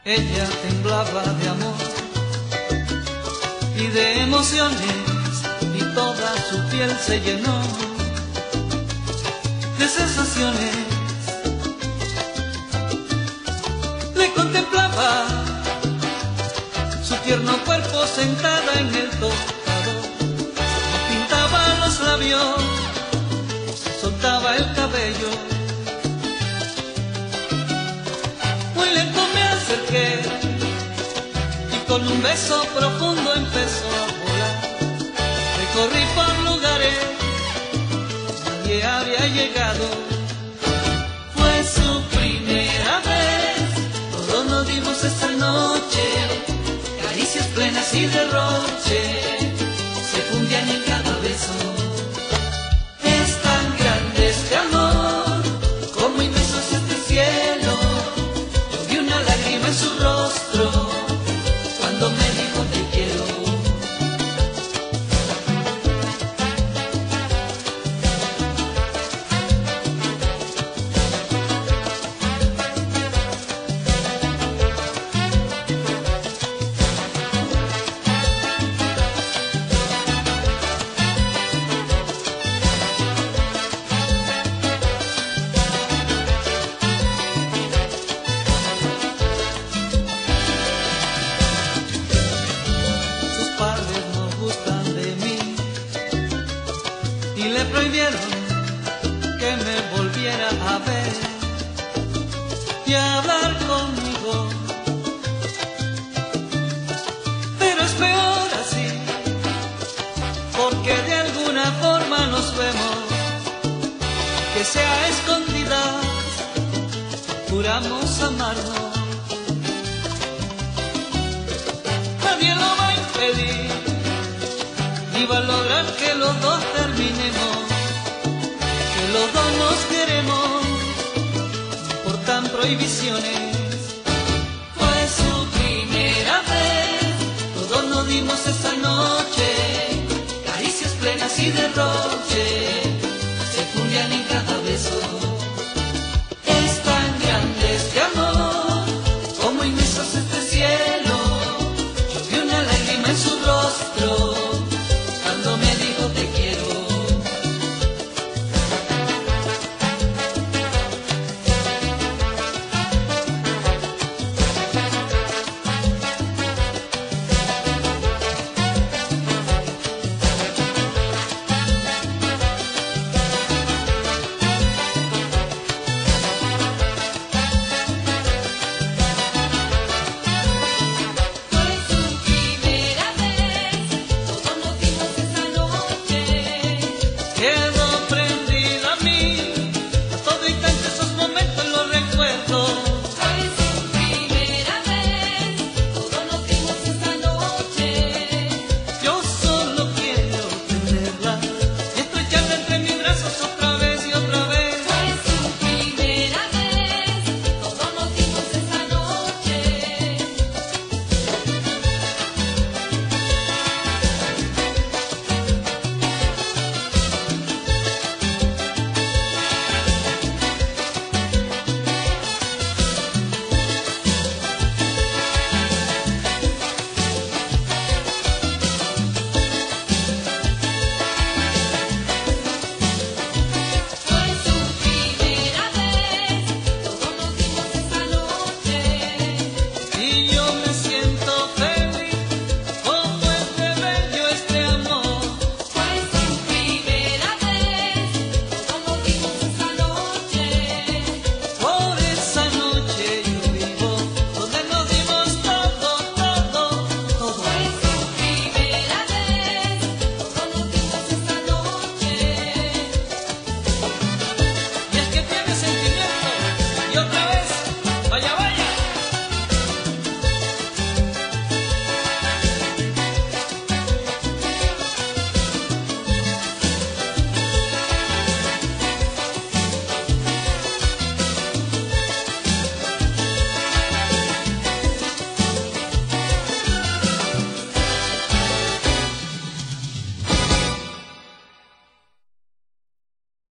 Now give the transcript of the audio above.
Ella temblaba de amor y de emociones, y toda su piel se llenó de sensaciones. Le contemplaba su tierno cuerpo sentada en el tocador, pintaba los labios, soltaba el cabello. Muy lento me acerqué y con un beso profundo empezó a volar. Recorrí por lugares, nadie había llegado. Fue su primera vez, todos nos dimos esa noche, caricias plenas y derroche se fundían en cada beso. Es tan grande este amor, como inmenso es este cielo. Yo vi una lágrima en su rostro cuando me dijo te quiero. Y le prohibieron que me volviera a ver y a hablar conmigo. Pero es peor así, porque de alguna forma nos vemos, que sea a escondidas, juramos amarnos. Nadie lo va a impedir, ni va a lograr que los dos terminemos, que los dos nos queremos, no importan prohibiciones.